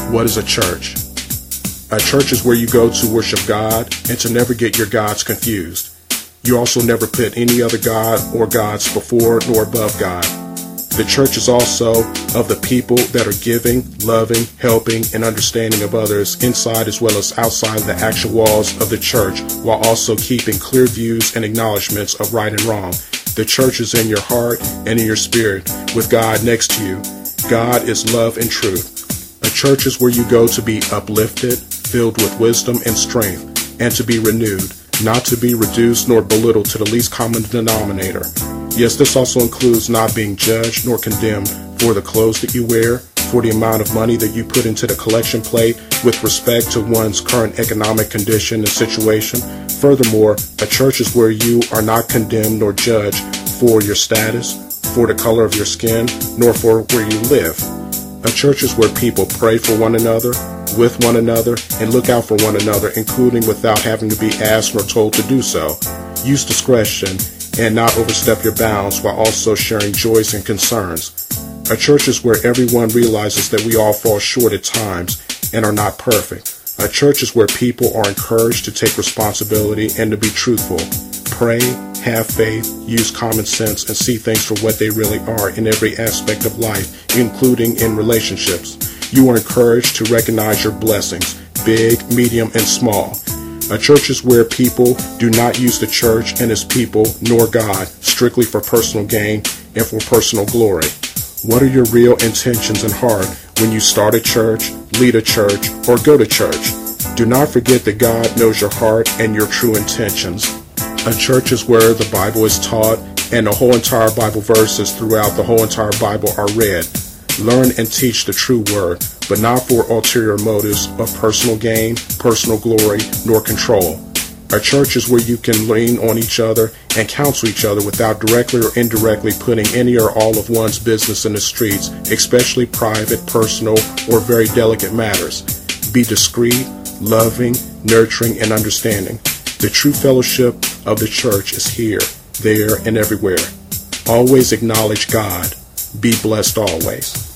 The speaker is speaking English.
What is a church? A church is where you go to worship God and to never get your gods confused. You also never put any other god or gods before nor above God. The church is also of the people that are giving, loving, helping, and understanding of others inside as well as outside the actual walls of the church, while also keeping clear views and acknowledgments of right and wrong. The church is in your heart and in your spirit, with God next to you. God is love and truth. A church is where you go to be uplifted, filled with wisdom and strength, and to be renewed, not to be reduced nor belittled to the least common denominator. Yes, this also includes not being judged nor condemned for the clothes that you wear, for the amount of money that you put into the collection plate with respect to one's current economic condition and situation. Furthermore, a church is where you are not condemned nor judged for your status, for the color of your skin, nor for where you live. A church is where people pray for one another, with one another, and look out for one another, including without having to be asked or told to do so. Use discretion and not overstep your bounds while also sharing joys and concerns. A church is where everyone realizes that we all fall short at times and are not perfect. A church is where people are encouraged to take responsibility and to be truthful. Pray, have faith, use common sense, and see things for what they really are in every aspect of life, including in relationships. You are encouraged to recognize your blessings, big, medium, and small. A church is where people do not use the church and its people, nor God, strictly for personal gain and for personal glory. What are your real intentions and heart when you start a church, lead a church, or go to church? Do not forget that God knows your heart and your true intentions. A church is where the Bible is taught and the whole entire Bible verses throughout the whole entire Bible are read. Learn and teach the true word, but not for ulterior motives of personal gain, personal glory, nor control. A church is where you can lean on each other and counsel each other without directly or indirectly putting any or all of one's business in the streets, especially private, personal, or very delicate matters. Be discreet, loving, nurturing, and understanding. The true fellowship of the church is here, there, and everywhere. Always acknowledge God. Be blessed always.